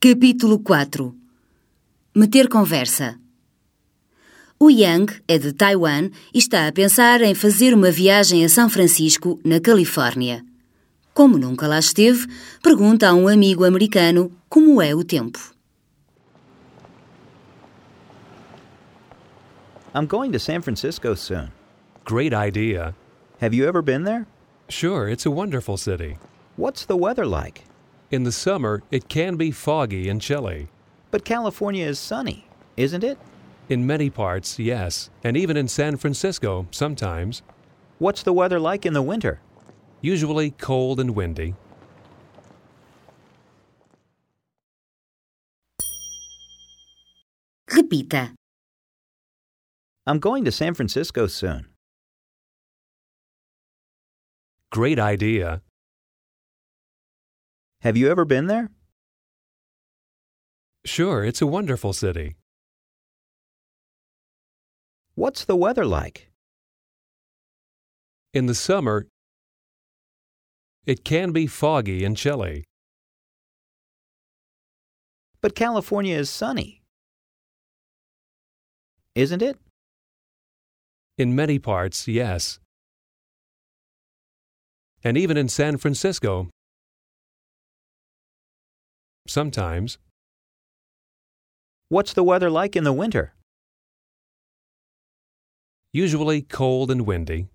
Capítulo 4. Meter conversa. O Yang é de Taiwan e está a pensar em fazer uma viagem a São Francisco, na Califórnia. Como nunca lá esteve, pergunta a um amigo americano como é o tempo. I'm going to San Francisco soon. Great idea. Have you ever been there? Sure, it's a wonderful city. What's the weather like? In the summer, it can be foggy and chilly. But California is sunny, isn't it? In many parts, yes, and even in San Francisco, sometimes. What's the weather like in the winter? Usually cold and windy. Repita. I'm going to San Francisco soon. Great idea. Have you ever been there? Sure, it's a wonderful city. What's the weather like? In the summer, it can be foggy and chilly. But California is sunny, isn't it? In many parts, yes. And even in San Francisco, sometimes. What's the weather like in the winter? Usually cold and windy.